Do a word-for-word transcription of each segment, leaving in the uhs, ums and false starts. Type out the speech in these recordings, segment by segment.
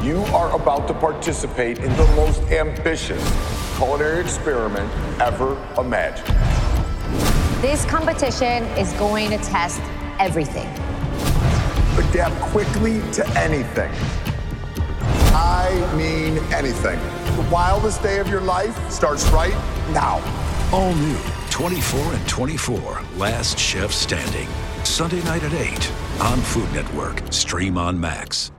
You are about to participate in the most ambitious culinary experiment ever imagined. This competition is going to test everything. Adapt quickly to anything. I mean anything. The wildest day of your life starts right now. All new twenty-four and twenty-four, Last Chef Standing. Sunday night at eight on Food Network. Stream on Max.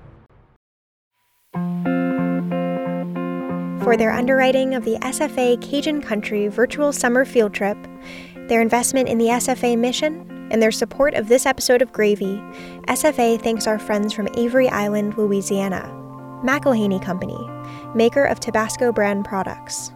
For their underwriting of the S F A Cajun Country virtual summer field trip, their investment in the S F A mission, and their support of this episode of Gravy, S F A thanks our friends from Avery Island, Louisiana, McElhaney Company, maker of Tabasco brand products.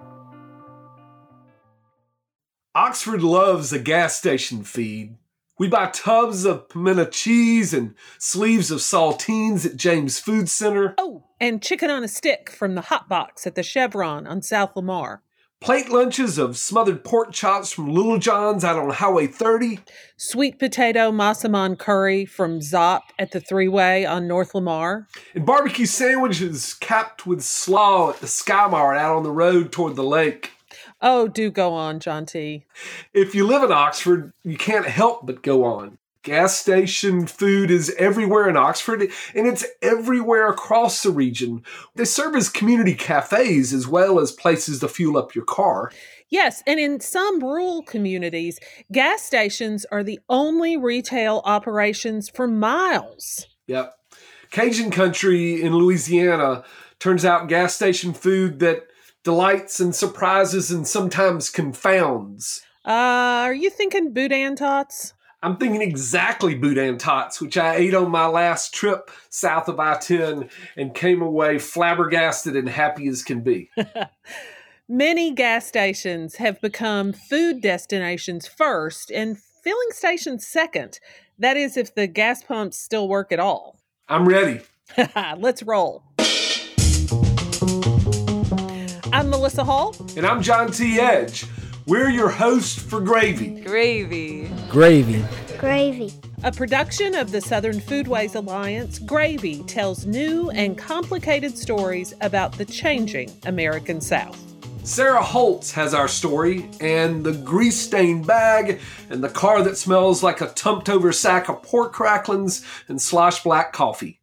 Oxford loves a gas station feed. We buy tubs of pimento cheese and sleeves of saltines at James Food Center. Oh, and chicken on a stick from the Hot Box at the Chevron on South Lamar. Plate lunches of smothered pork chops from Little John's out on Highway thirty. Sweet potato massaman curry from Zop at the Three-Way on North Lamar. And barbecue sandwiches capped with slaw at the Sky Mart out on the road toward the lake. Oh, do go on, John T. If you live in Oxford, you can't help but go on. Gas station food is everywhere in Oxford, and it's everywhere across the region. They serve as community cafes as well as places to fuel up your car. Yes, and in some rural communities, gas stations are the only retail operations for miles. Yep. Cajun Country in Louisiana turns out gas station food that delights and surprises and sometimes confounds. Uh, are you thinking boudin tots? I'm thinking exactly boudin tots, which I ate on my last trip south of I ten and came away flabbergasted and happy as can be. Many gas stations have become food destinations first and filling stations second. That is, if the gas pumps still work at all. I'm ready. Let's roll. I'm Melissa Hall. And I'm John T. Edge. We're your hosts for Gravy. Gravy. Gravy. Gravy. A production of the Southern Foodways Alliance, Gravy tells new and complicated stories about the changing American South. Sarah Holtz has our story, and the grease-stained bag, and the car that smells like a tumped-over sack of pork cracklings and slosh black coffee.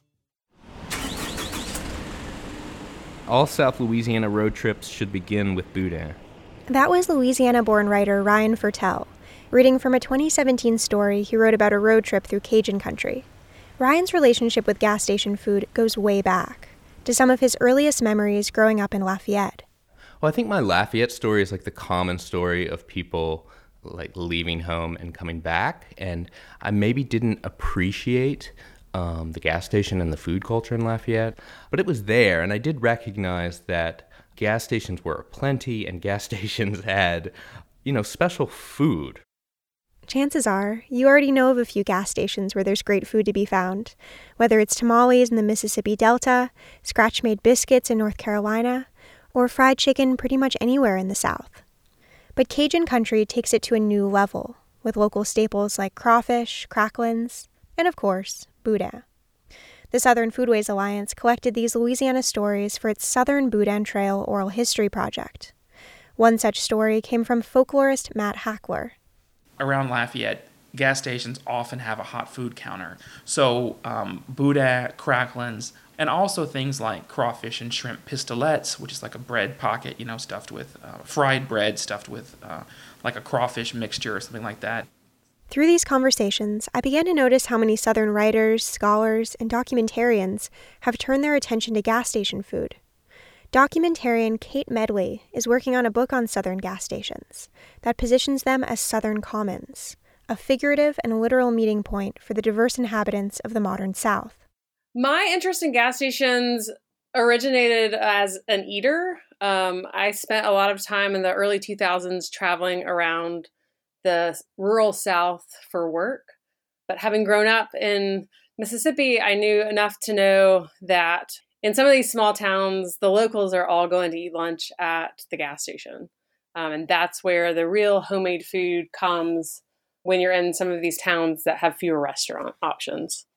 All South Louisiana road trips should begin with boudin. That was Louisiana-born writer Ryan Fertel, reading from a twenty seventeen story he wrote about a road trip through Cajun Country. Ryan's relationship with gas station food goes way back, to some of his earliest memories growing up in Lafayette. Well, I think my Lafayette story is like the common story of people like leaving home and coming back, and I maybe didn't appreciate Um, the gas station and the food culture in Lafayette, but it was there, and I did recognize that gas stations were plenty, and gas stations had, you know, special food. Chances are, you already know of a few gas stations where there's great food to be found, whether it's tamales in the Mississippi Delta, scratch-made biscuits in North Carolina, or fried chicken pretty much anywhere in the South. But Cajun Country takes it to a new level, with local staples like crawfish, cracklins, and of course, boudin. The Southern Foodways Alliance collected these Louisiana stories for its Southern Boudin Trail Oral History Project. One such story came from folklorist Matt Hackler. Around Lafayette, gas stations often have a hot food counter. So um, boudin, cracklins, and also things like crawfish and shrimp pistolets, which is like a bread pocket, you know, stuffed with uh, fried bread, stuffed with uh, like a crawfish mixture or something like that. Through these conversations, I began to notice how many Southern writers, scholars, and documentarians have turned their attention to gas station food. Documentarian Kate Medley is working on a book on Southern gas stations that positions them as Southern commons, a figurative and literal meeting point for the diverse inhabitants of the modern South. My interest in gas stations originated as an eater. Um, I spent a lot of time in the early two thousands traveling around the rural South for work. But having grown up in Mississippi, I knew enough to know that in some of these small towns, the locals are all going to eat lunch at the gas station. Um, and that's where the real homemade food comes when you're in some of these towns that have fewer restaurant options.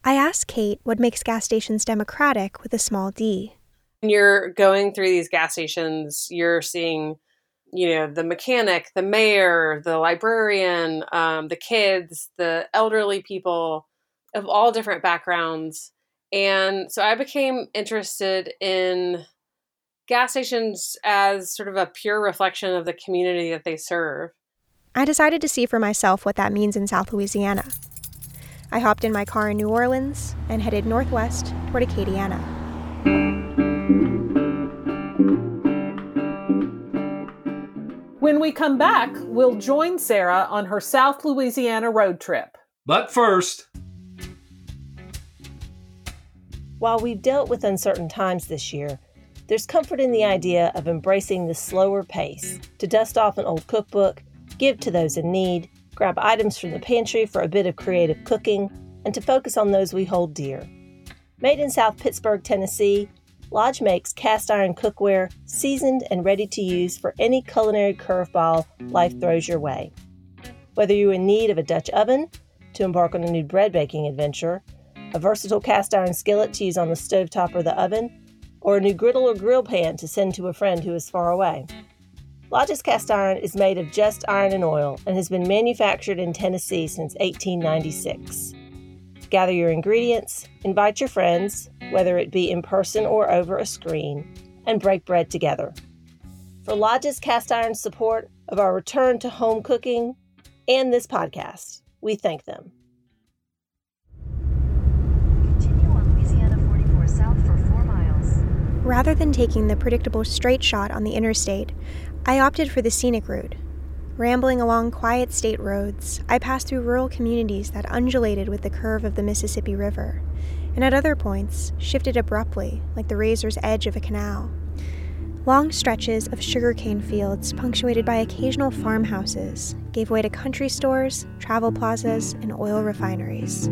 I asked Kate what makes gas stations democratic with a small d. When you're going through these gas stations, you're seeing, you know, the mechanic, the mayor, the librarian, um, the kids, the elderly people of all different backgrounds. And so I became interested in gas stations as sort of a pure reflection of the community that they serve. I decided to see for myself what that means in South Louisiana. I hopped in my car in New Orleans and headed northwest toward Acadiana. When we come back, we'll join Sarah on her South Louisiana road trip. But first, while we've dealt with uncertain times this year, there's comfort in the idea of embracing the slower pace, to dust off an old cookbook, give to those in need, grab items from the pantry for a bit of creative cooking, and to focus on those we hold dear. Made in South Pittsburgh, Tennessee, Lodge makes cast iron cookware seasoned and ready to use for any culinary curveball life throws your way. Whether you're in need of a Dutch oven to embark on a new bread baking adventure, a versatile cast iron skillet to use on the stovetop or the oven, or a new griddle or grill pan to send to a friend who is far away. Lodge's cast iron is made of just iron and oil and has been manufactured in Tennessee since eighteen ninety-six. Gather your ingredients, invite your friends, whether it be in person or over a screen, and break bread together. For Lodge's cast iron support of our return to home cooking and this podcast, we thank them. Continue on Louisiana forty-four South for four miles. Rather than taking the predictable straight shot on the interstate, I opted for the scenic route. Rambling along quiet state roads, I passed through rural communities that undulated with the curve of the Mississippi River, and at other points shifted abruptly like the razor's edge of a canal. Long stretches of sugarcane fields punctuated by occasional farmhouses gave way to country stores, travel plazas, and oil refineries.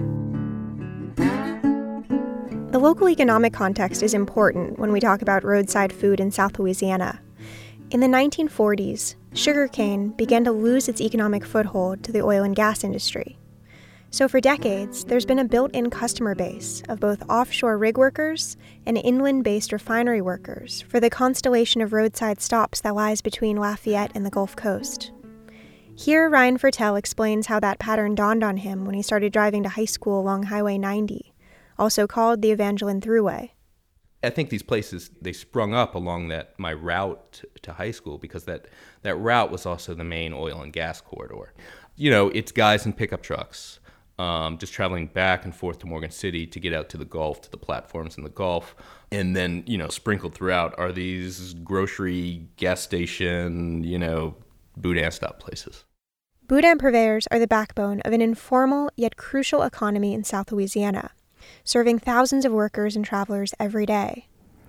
The local economic context is important when we talk about roadside food in South Louisiana. In the nineteen forties, sugarcane began to lose its economic foothold to the oil and gas industry. So for decades, there's been a built-in customer base of both offshore rig workers and inland-based refinery workers for the constellation of roadside stops that lies between Lafayette and the Gulf Coast. Here, Ryan Fertel explains how that pattern dawned on him when he started driving to high school along Highway ninety, also called the Evangeline Thruway. I think these places, they sprung up along that my route to high school because that, that route was also the main oil and gas corridor. You know, it's guys in pickup trucks um, just traveling back and forth to Morgan City to get out to the Gulf, to the platforms in the Gulf. And then, you know, sprinkled throughout are these grocery, gas station, you know, boudin stop places. Boudin purveyors are the backbone of an informal yet crucial economy in South Louisiana, serving thousands of workers and travelers every day.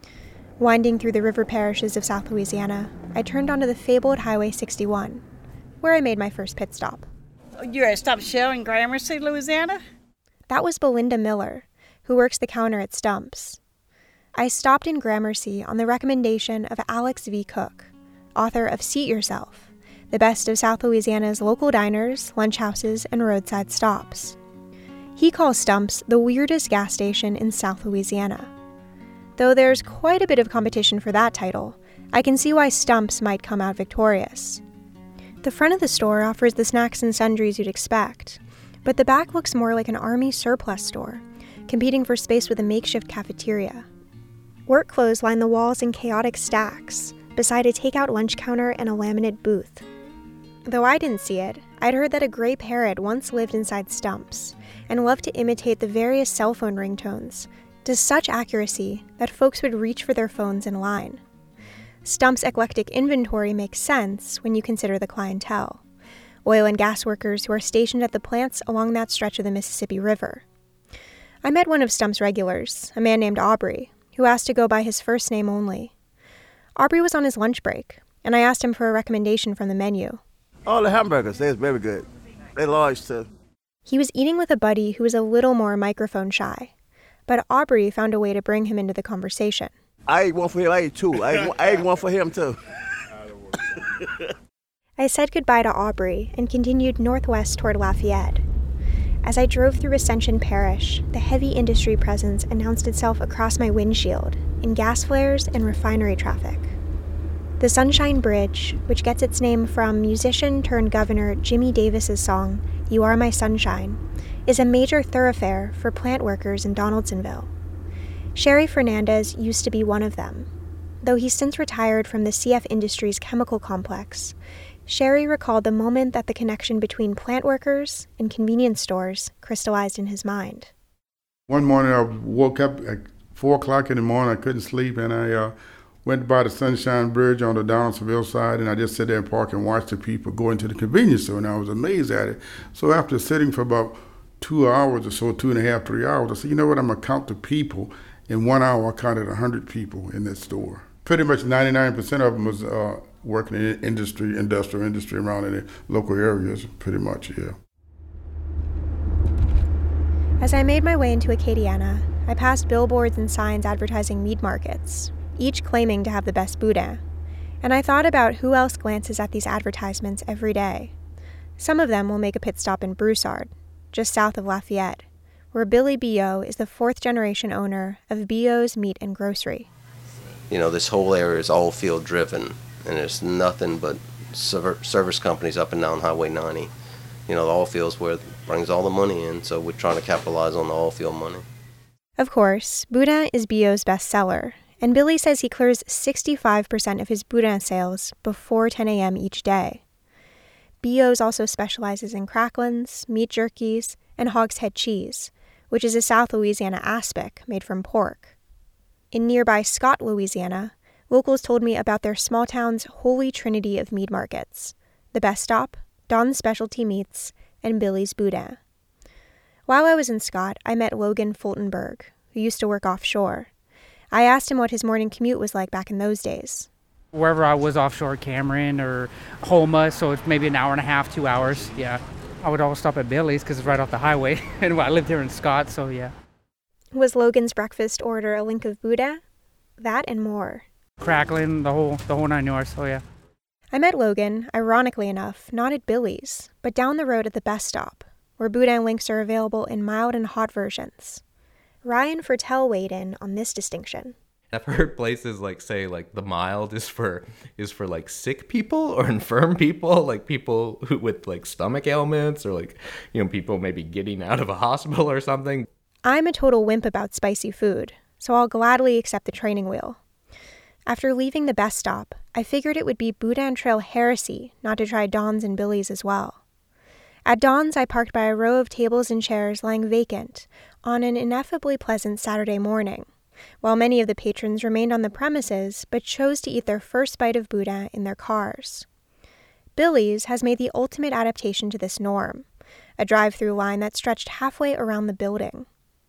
Winding through the river parishes of South Louisiana, I turned onto the fabled Highway sixty-one, where I made my first pit stop. You're at Stop Shell in Gramercy, Louisiana? That was Belinda Miller, who works the counter at Stump's. I stopped in Gramercy on the recommendation of Alex V. Cook, author of Seat Yourself, the best of South Louisiana's local diners, lunch houses, and roadside stops. He calls Stump's the weirdest gas station in South Louisiana. Though there's quite a bit of competition for that title, I can see why Stump's might come out victorious. The front of the store offers the snacks and sundries you'd expect, but the back looks more like an army surplus store, competing for space with a makeshift cafeteria. Work clothes line the walls in chaotic stacks, beside a takeout lunch counter and a laminate booth. Though I didn't see it, I'd heard that a gray parrot once lived inside Stump's, and loved to imitate the various cell phone ringtones to such accuracy that folks would reach for their phones in line. Stump's eclectic inventory makes sense when you consider the clientele, oil and gas workers who are stationed at the plants along that stretch of the Mississippi River. I met one of Stump's regulars, a man named Aubrey, who asked to go by his first name only. Aubrey was on his lunch break, and I asked him for a recommendation from the menu. All the hamburgers, they're very good. They're large too. He was eating with a buddy who was a little more microphone shy, but Aubrey found a way to bring him into the conversation. I ate one for him, I ate two. I ate one, I ate one for him too. I said goodbye to Aubrey and continued northwest toward Lafayette. As I drove through Ascension Parish, the heavy industry presence announced itself across my windshield in gas flares and refinery traffic. The Sunshine Bridge, which gets its name from musician-turned-governor Jimmy Davis's song, You Are My Sunshine, is a major thoroughfare for plant workers in Donaldsonville. Sherry Fernandez used to be one of them. Though he's since retired from the C F Industries chemical complex, Sherry recalled the moment that the connection between plant workers and convenience stores crystallized in his mind. One morning I woke up at four o'clock in the morning. I couldn't sleep, and I uh, went by the Sunshine Bridge on the Donaldsonville side, and I just sat there and parked and watched the people go into the convenience store, and I was amazed at it. So after sitting for about two hours or so, two and a half, three hours, I said, you know what, I'm going to count the people. In one hour, I counted one hundred people in that store. Pretty much ninety-nine percent of them was uh, working in industry, industrial industry around in the local areas, pretty much, yeah. As I made my way into Acadiana, I passed billboards and signs advertising meat markets, each claiming to have the best boudin, and I thought about who else glances at these advertisements every day. Some of them will make a pit stop in Broussard, just south of Lafayette, where Billy Biot is the fourth-generation owner of Biot's Meat and Grocery. You know, this whole area is all field-driven, and there's nothing but service companies up and down Highway ninety. You know, the oil field's where it brings all the money in, so we're trying to capitalize on the oil field money. Of course, boudin is Biot's best seller, and Billy says he clears sixty-five percent of his boudin sales before ten a.m. each day. Biot's also specializes in cracklins, meat jerkies, and hogshead cheese, which is a South Louisiana aspic made from pork. In nearby Scott, Louisiana, locals told me about their small town's holy trinity of meat markets, the Best Stop, Don's Specialty Meats, and Billy's Boudin. While I was in Scott, I met Logan Fultonberg, who used to work offshore. I asked him what his morning commute was like back in those days. Wherever I was offshore, Cameron or Homa, so it's maybe an hour and a half, two hours, yeah. I would always stop at Billy's because it's right off the highway, and I lived here in Scott, so yeah. Was Logan's breakfast order a link of boudin? That and more. Crackling, the whole the whole nine yards, so yeah. I met Logan, ironically enough, not at Billy's, but down the road at the Best Stop, where boudin links are available in mild and hot versions. Ryan Fertel weighed in on this distinction. I've heard places like say like the mild is for is for like sick people or infirm people, like people who with like stomach ailments or like, you know, people maybe getting out of a hospital or something. I'm a total wimp about spicy food, so I'll gladly accept the training wheel. After leaving the Best Stop, I figured it would be Boudin Trail heresy not to try Don's and Billy's as well. At Don's, I parked by a row of tables and chairs lying vacant on an ineffably pleasant Saturday morning, while many of the patrons remained on the premises but chose to eat their first bite of boudin in their cars. Billy's has made the ultimate adaptation to this norm, a drive-through line that stretched halfway around the building.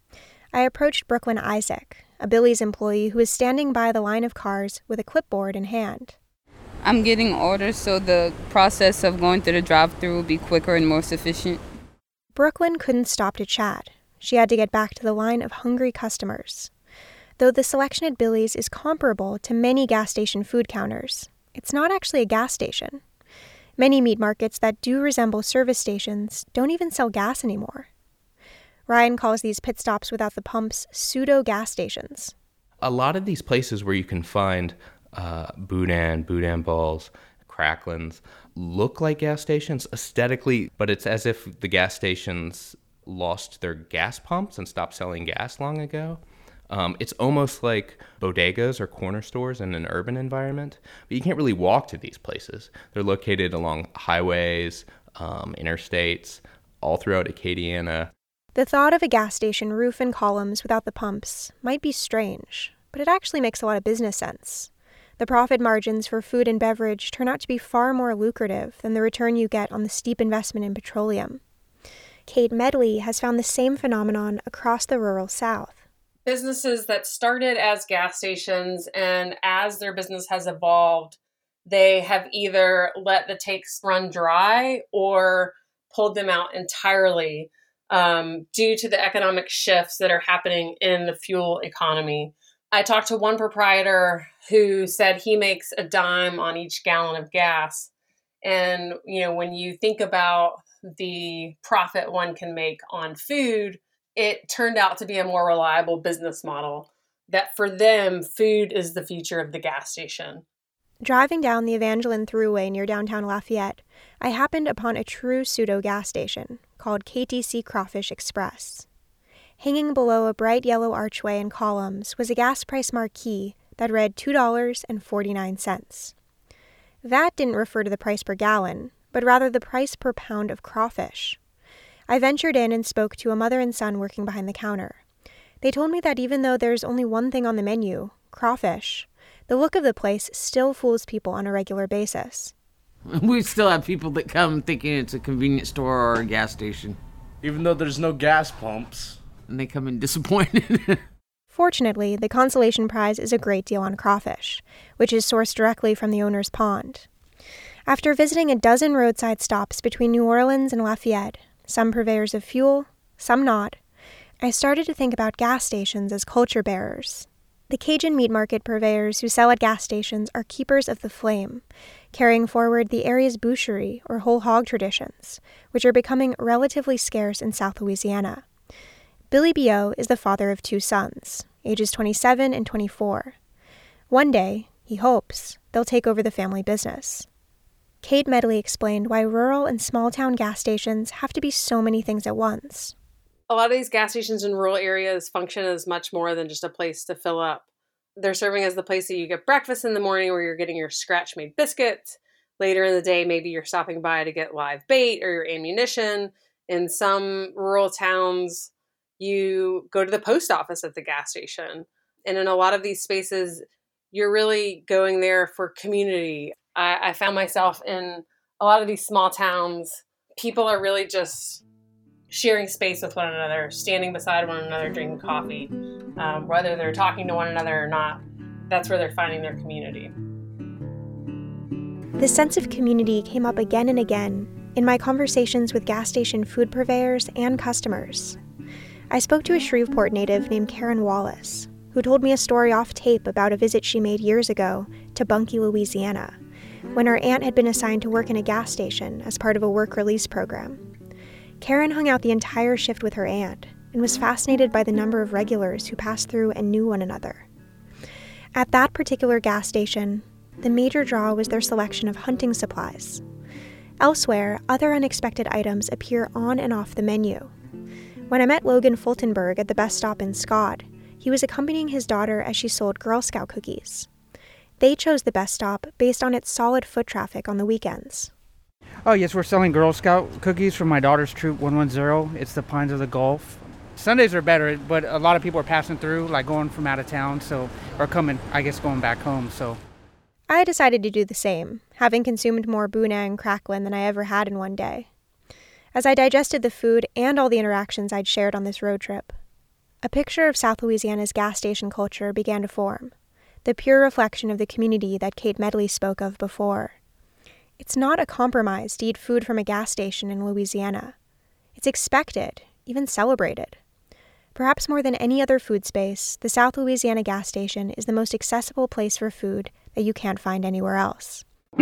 I approached Brooklyn Isaac, a Billy's employee who was standing by the line of cars with a clipboard in hand. I'm getting orders, so the process of going through the drive-through will be quicker and more sufficient. Brooklyn couldn't stop to chat. She had to get back to the line of hungry customers. Though the selection at Billy's is comparable to many gas station food counters, it's not actually a gas station. Many meat markets that do resemble service stations don't even sell gas anymore. Ryan calls these pit stops without the pumps pseudo-gas stations. A lot of these places where you can find uh, boudin, boudin balls, cracklins, look like gas stations aesthetically, but it's as if the gas stations lost their gas pumps and stopped selling gas long ago. Um, it's almost like bodegas or corner stores in an urban environment, but you can't really walk to these places. They're located along highways, um, interstates, all throughout Acadiana. The thought of a gas station roof and columns without the pumps might be strange, but it actually makes a lot of business sense. The profit margins for food and beverage turn out to be far more lucrative than the return you get on the steep investment in petroleum. Kate Medley has found the same phenomenon across the rural South. Businesses that started as gas stations, and as their business has evolved, they have either let the tanks run dry or pulled them out entirely um, due to the economic shifts that are happening in the fuel economy. I talked to one proprietor who said he makes a dime on each gallon of gas. And, you know, when you think about the profit one can make on food, it turned out to be a more reliable business model that for them, food is the future of the gas station. Driving down the Evangeline Thruway near downtown Lafayette, I happened upon a true pseudo gas station called K T C Crawfish Express. Hanging below a bright yellow archway and columns was a gas price marquee that read two dollars and forty-nine cents. That didn't refer to the price per gallon, but rather the price per pound of crawfish. I ventured in and spoke to a mother and son working behind the counter. They told me that even though there's only one thing on the menu, crawfish, the look of the place still fools people on a regular basis. We still have people that come thinking it's a convenience store or a gas station. Even though there's no gas pumps. And they come in disappointed. Fortunately, the consolation prize is a great deal on crawfish, which is sourced directly from the owner's pond. After visiting a dozen roadside stops between New Orleans and Lafayette, some purveyors of fuel, some not, I started to think about gas stations as culture bearers. The Cajun meat market purveyors who sell at gas stations are keepers of the flame, carrying forward the area's boucherie or whole hog traditions, which are becoming relatively scarce in South Louisiana. Billy Biot is the father of two sons, ages twenty-seven and twenty-four. One day, he hopes, they'll take over the family business. Kate Medley explained why rural and small-town gas stations have to be so many things at once. A lot of these gas stations in rural areas function as much more than just a place to fill up. They're serving as the place that you get breakfast in the morning where you're getting your scratch-made biscuits. Later in the day, maybe you're stopping by to get live bait or your ammunition. In some rural towns, you go to the post office at the gas station. And in a lot of these spaces, you're really going there for community. I, I found myself in a lot of these small towns, people are really just sharing space with one another, standing beside one another, drinking coffee, um, whether they're talking to one another or not. That's where they're finding their community. This sense of community came up again and again in my conversations with gas station food purveyors and customers. I spoke to a Shreveport native named Karen Wallace, who told me a story off tape about a visit she made years ago to Bunkie, Louisiana, when her aunt had been assigned to work in a gas station as part of a work release program. Karen hung out the entire shift with her aunt and was fascinated by the number of regulars who passed through and knew one another. At that particular gas station, the major draw was their selection of hunting supplies. Elsewhere, other unexpected items appear on and off the menu. When I met Logan Fultonberg at the bus stop in Scott, he was accompanying his daughter as she sold Girl Scout cookies. They chose the bus stop based on its solid foot traffic on the weekends. Oh, yes, we're selling Girl Scout cookies from my daughter's troop, one one zero. It's the Pines of the Gulf. Sundays are better, but a lot of people are passing through, like going from out of town, so or coming, I guess, going back home, so. I decided to do the same, having consumed more Boudin and Cracklin than I ever had in one day. As I digested the food and all the interactions I'd shared on this road trip, a picture of South Louisiana's gas station culture began to form, the pure reflection of the community that Kate Medley spoke of before. It's not a compromise to eat food from a gas station in Louisiana. It's expected, even celebrated. Perhaps more than any other food space, the South Louisiana gas station is the most accessible place for food that you can't find anywhere else.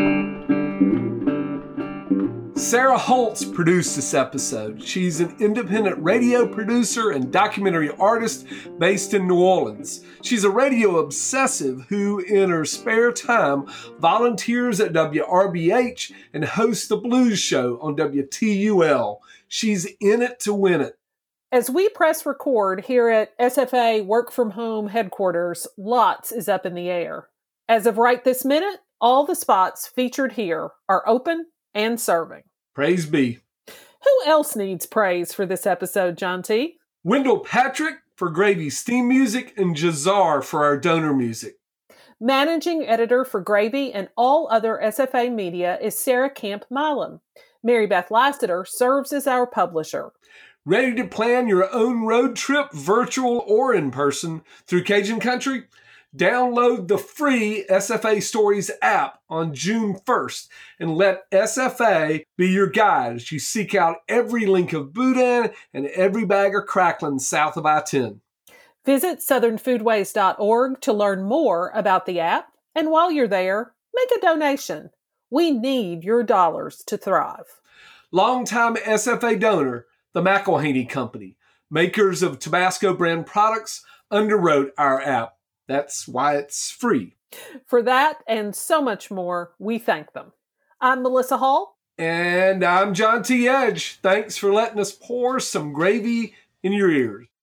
Sarah Holtz produced this episode. She's an independent radio producer and documentary artist based in New Orleans. She's a radio obsessive who, in her spare time, volunteers at W R B H and hosts the Blues Show on W T U L. She's in it to win it. As we press record here at S F A Work From Home headquarters, lots is up in the air. As of right this minute, all the spots featured here are open and serving. Praise be. Who else needs praise for this episode, John T? Wendell Patrick for Gravy's theme music and Jazar for our donor music. Managing editor for Gravy and all other S F A media is Sarah Camp Milam. Mary Beth Lassiter serves as our publisher. Ready to plan your own road trip, virtual or in person, through Cajun Country? Download the free S F A Stories app on June first and let S F A be your guide as you seek out every link of Boudin and every bag of Cracklin south of I ten. Visit southern foodways dot org to learn more about the app, and while you're there, make a donation. We need your dollars to thrive. Longtime S F A donor, the McElhaney Company, makers of Tabasco brand products, underwrote our app. That's why it's free. For that and so much more, we thank them. I'm Melissa Hall. And I'm John T. Edge. Thanks for letting us pour some gravy in your ears.